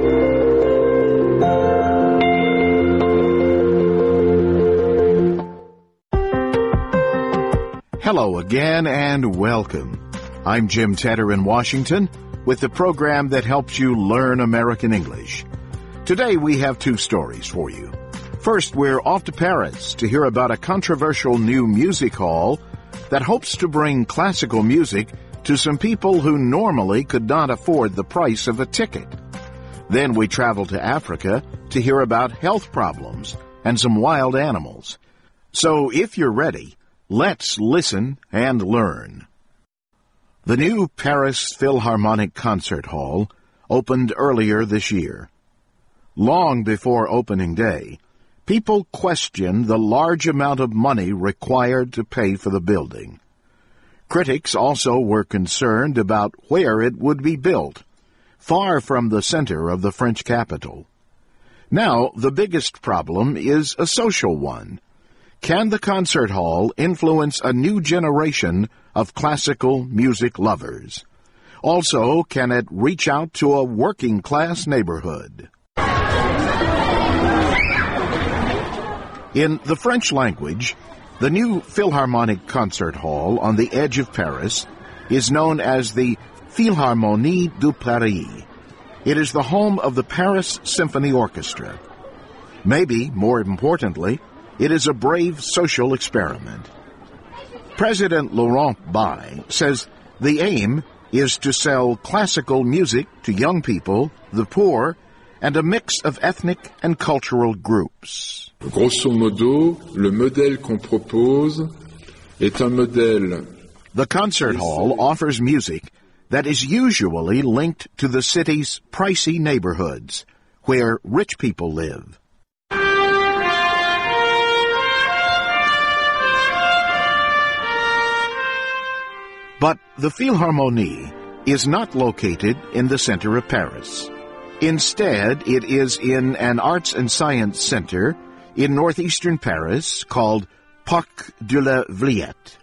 Hello again and welcome. I'm Jim Tedder in Washington with the program that helps you learn American English. Today we have 2 stories for you. First, we're off to Paris to hear about a controversial new music hall that hopes to bring classical music to some people who normally could not afford the price of a ticket. Then we travel to Africa to hear about health problems and some wild animals. So if you're ready, let's listen and learn. The new Paris Philharmonic Concert Hall opened earlier this year. Long before opening day, people questioned the large amount of money required to pay for the building. Critics also were concerned about where it would be built, far from the center of the French capital. Now, the biggest problem is a social one. Can the concert hall influence a new generation of classical music lovers? Also, can it reach out to a working-class neighborhood? In the French language, the new Philharmonic Concert Hall on the edge of Paris is known as the Philharmonie de Paris. It is the home of the Paris Symphony Orchestra. Maybe, more importantly, it is a brave social experiment. President Laurent Baille says the aim is to sell classical music to young people, the poor, and a mix of ethnic and cultural groups. Grosso modo, le modèle qu'on propose est un modèle The concert hall offers music that is usually linked to the city's pricey neighborhoods, where rich people live. But the Philharmonie is not located in the center of Paris. Instead, it is in an arts and science center in northeastern Paris called Parc de la Villette.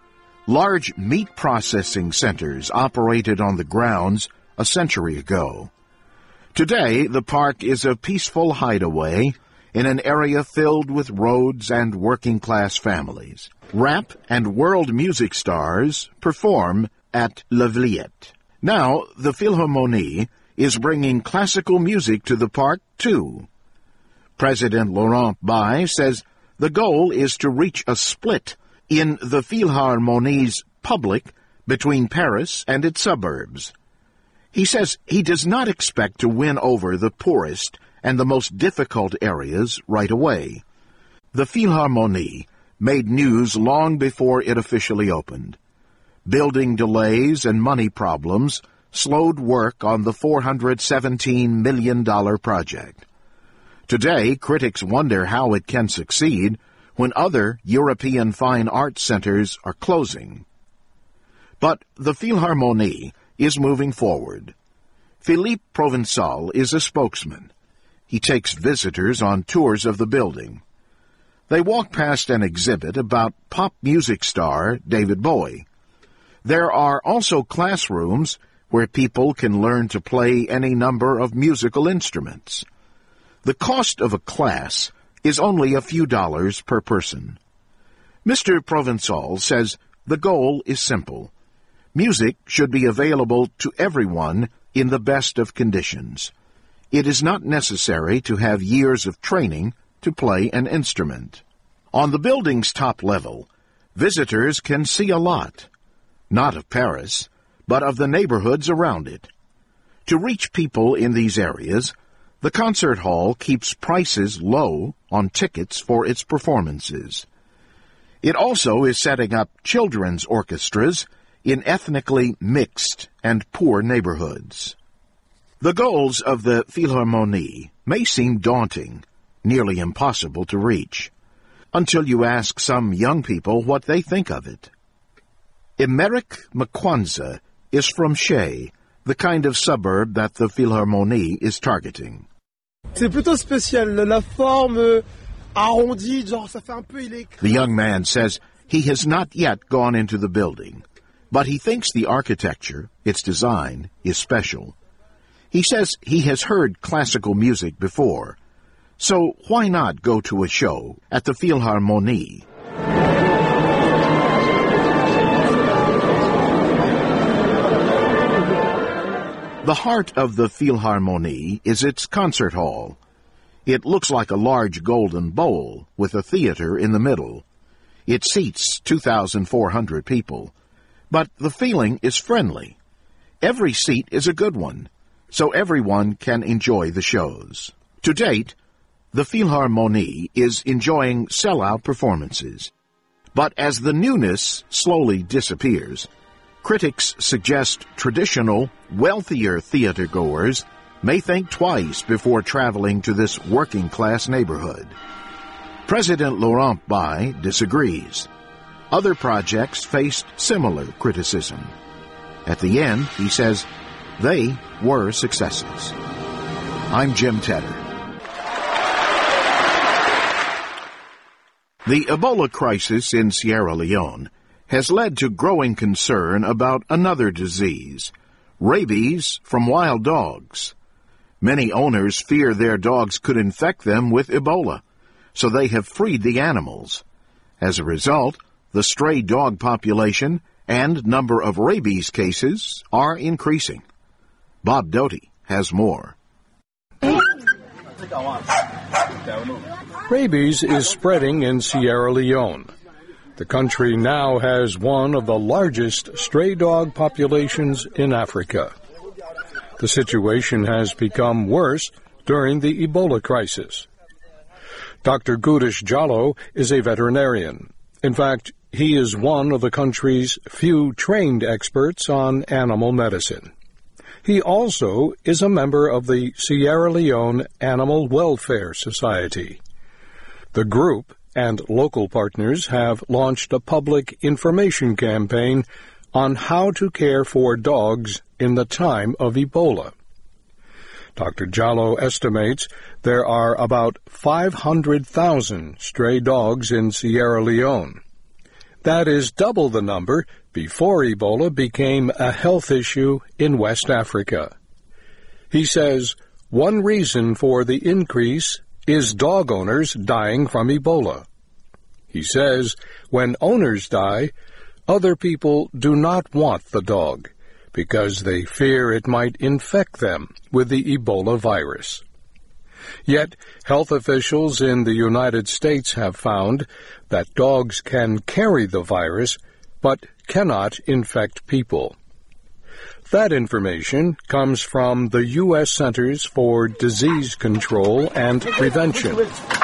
Large meat processing centers operated on the grounds a century ago. Today, the park is a peaceful hideaway in an area filled with roads and working-class families. Rap and world music stars perform at La Villette. Now, the Philharmonie is bringing classical music to the park, too. President Laurent Baille says the goal is to reach a split in the Philharmonie's public between Paris and its suburbs. He says he does not expect to win over the poorest and the most difficult areas right away. The Philharmonie made news long before it officially opened. Building delays and money problems slowed work on the $417 million project. Today, critics wonder how it can succeed when other European fine arts centers are closing. But the Philharmonie is moving forward. Philippe Provençal is a spokesman. He takes visitors on tours of the building. They walk past an exhibit about pop music star David Bowie. There are also classrooms where people can learn to play any number of musical instruments. The cost of a class is only a few dollars per person. Mr. Provençal says the goal is simple. Music should be available to everyone in the best of conditions. It is not necessary to have years of training to play an instrument. On the building's top level, visitors can see a lot, not of Paris, but of the neighborhoods around it. To reach people in these areas, the concert hall keeps prices low on tickets for its performances. It also is setting up children's orchestras in ethnically mixed and poor neighborhoods. The goals of the Philharmonie may seem daunting, nearly impossible to reach, until you ask some young people what they think of it. Emeric Makwanza is from Chez, the kind of suburb that the Philharmonie is targeting. C'est plutôt spécial, la forme arrondie, genre ça fait un peu électrique. The young man says he has not yet gone into the building, but he thinks the architecture, its design, is special. He says he has heard classical music before, so why not go to a show at the Philharmonie? The heart of the Philharmonie is its concert hall. It looks like a large golden bowl with a theater in the middle. It seats 2,400 people, but the feeling is friendly. Every seat is a good one, so everyone can enjoy the shows. To date, the Philharmonie is enjoying sellout performances. But as the newness slowly disappears, critics suggest traditional, wealthier theatergoers may think twice before traveling to this working-class neighborhood. President Laurent Baille disagrees. Other projects faced similar criticism. At the end, he says, they were successes. I'm Jim Tedder. The Ebola crisis in Sierra Leone has led to growing concern about another disease, rabies from wild dogs. Many owners fear their dogs could infect them with Ebola, so they have freed the animals. As a result, the stray dog population and number of rabies cases are increasing. Bob Doty has more. Rabies is spreading in Sierra Leone. The country now has one of the largest stray dog populations in Africa. The situation has become worse during the Ebola crisis. Dr. Gudish Jallo is a veterinarian. In fact, he is one of the country's few trained experts on animal medicine. He also is a member of the Sierra Leone Animal Welfare Society. The group and local partners have launched a public information campaign on how to care for dogs in the time of Ebola. Dr. Jallow estimates there are about 500,000 stray dogs in Sierra Leone. That is double the number before Ebola became a health issue in West Africa. He says one reason for the increase is dog owners dying from Ebola. He says when owners die, other people do not want the dog because they fear it might infect them with the Ebola virus. Yet, health officials in the United States have found that dogs can carry the virus, but cannot infect people. That information comes from the U.S. Centers for Disease Control and Prevention.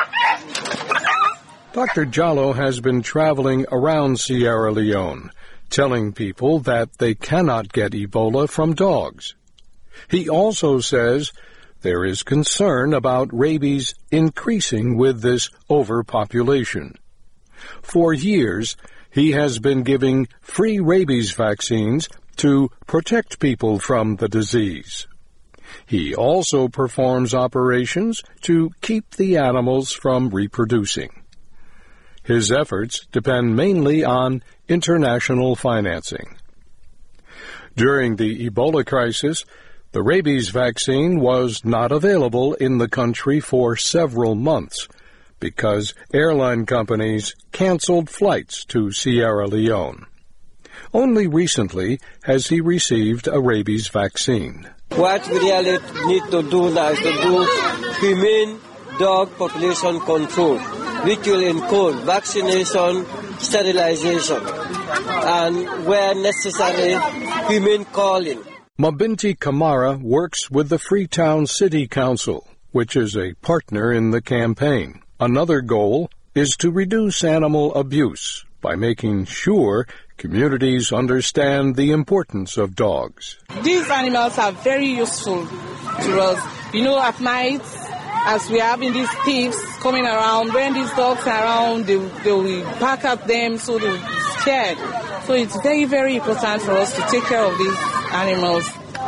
Dr. Jallow has been traveling around Sierra Leone, telling people that they cannot get Ebola from dogs. He also says there is concern about rabies increasing with this overpopulation. For years, he has been giving free rabies vaccines to protect people from the disease. He also performs operations to keep the animals from reproducing. His efforts depend mainly on international financing. During the Ebola crisis, the rabies vaccine was not available in the country for several months because airline companies canceled flights to Sierra Leone. Only recently has he received a rabies vaccine. What we really need to do now is to do humane dog population control, which will include vaccination, sterilization, and where necessary, humane calling. Mabinti Kamara works with the Freetown City Council, which is a partner in the campaign. Another goal is to reduce animal abuse by making sure communities understand the importance of dogs. These animals are very useful to us. You know, at night, as we are having these thieves coming around, when these dogs are around, they will bark at them, so they will be scared. So it's very, very important for us to take care of these animals.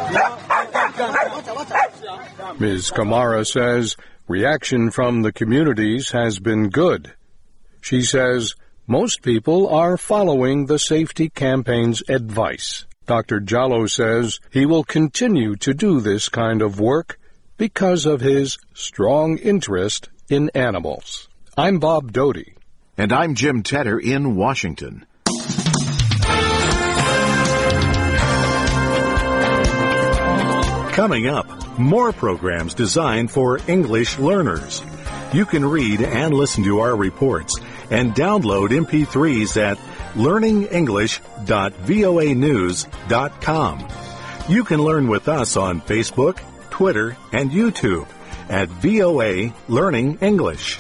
Ms. Kamara says reaction from the communities has been good. She says most people are following the safety campaign's advice. Dr. Jallow says he will continue to do this kind of work because of his strong interest in animals. I'm Bob Doty. And I'm Jim Tedder in Washington. Coming up, more programs designed for English learners. You can read and listen to our reports and download MP3s at learningenglish.voanews.com. You can learn with us on Facebook, Twitter, and YouTube at VOA Learning English.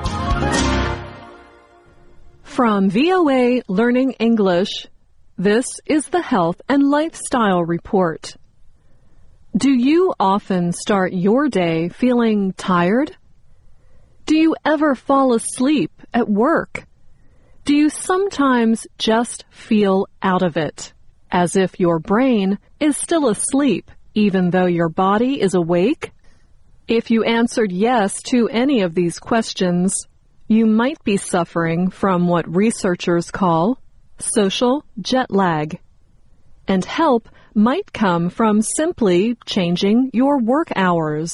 From VOA Learning English, this is the Health and Lifestyle Report. Do you often start your day feeling tired? Do you ever fall asleep at work? Do you sometimes just feel out of it, as if your brain is still asleep even though your body is awake? If you answered yes to any of these questions, you might be suffering from what researchers call social jet lag, and help might come from simply changing your work hours.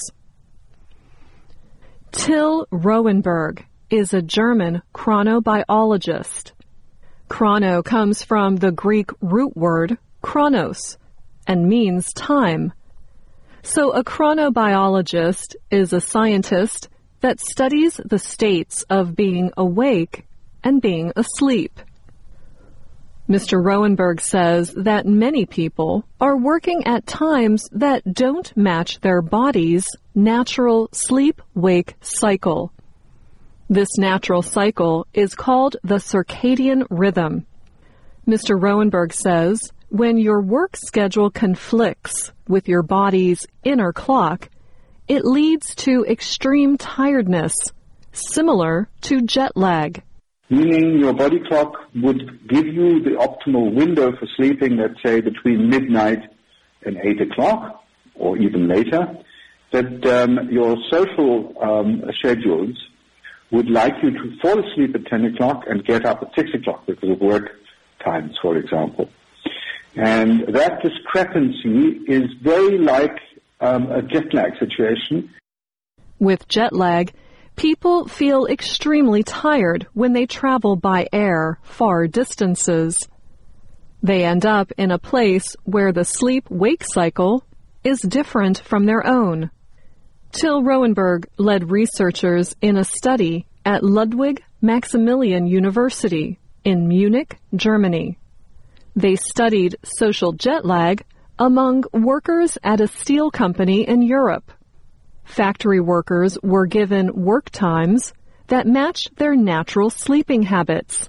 Till Roenberg is a German chronobiologist. Chrono comes from the Greek root word chronos and means time. So a chronobiologist is a scientist that studies the states of being awake and being asleep. Mr. Roenberg says that many people are working at times that don't match their body's natural sleep-wake cycle. This natural cycle is called the circadian rhythm. Mr. Rowenberg says, when your work schedule conflicts with your body's inner clock, it leads to extreme tiredness, similar to jet lag. Meaning your body clock would give you the optimal window for sleeping, let's say between midnight and 8 o'clock, or even later, that your social schedules would like you to fall asleep at 10 o'clock and get up at 6 o'clock because of work times, for example. And that discrepancy is very like a jet lag situation. With jet lag, people feel extremely tired when they travel by air far distances. They end up in a place where the sleep-wake cycle is different from their own. Till Rowenberg led researchers in a study at Ludwig Maximilian University in Munich, Germany. They studied social jet lag among workers at a steel company in Europe. Factory workers were given work times that matched their natural sleeping habits.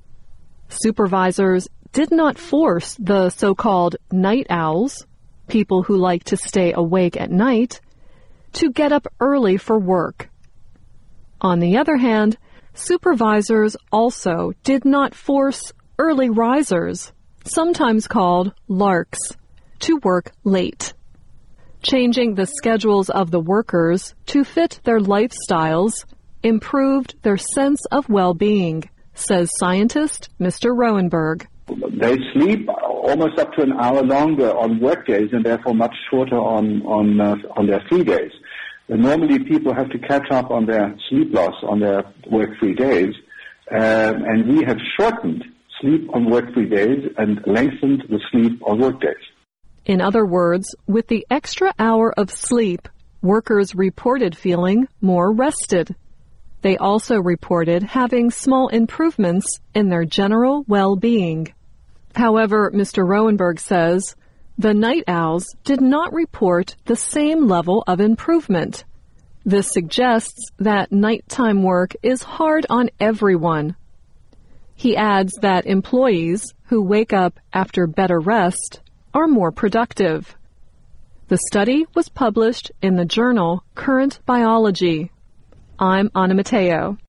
Supervisors did not force the so-called night owls, people who like to stay awake at night, to get up early for work. On the other hand, supervisors also did not force early risers, sometimes called larks, to work late. Changing the schedules of the workers to fit their lifestyles improved their sense of well-being, says scientist Mr. Rowenberg. They sleep almost up to an hour longer on work days and therefore much shorter on their free days. And normally people have to catch up on their sleep loss on their work-free days, and we have shortened sleep on work-free days and lengthened the sleep on work days. In other words, with the extra hour of sleep, workers reported feeling more rested. They also reported having small improvements in their general well-being. However, Mr. Rowenberg says, the night owls did not report the same level of improvement. This suggests that nighttime work is hard on everyone. He adds that employees who wake up after better rest are more productive. The study was published in the journal Current Biology. I'm Anna Matteo.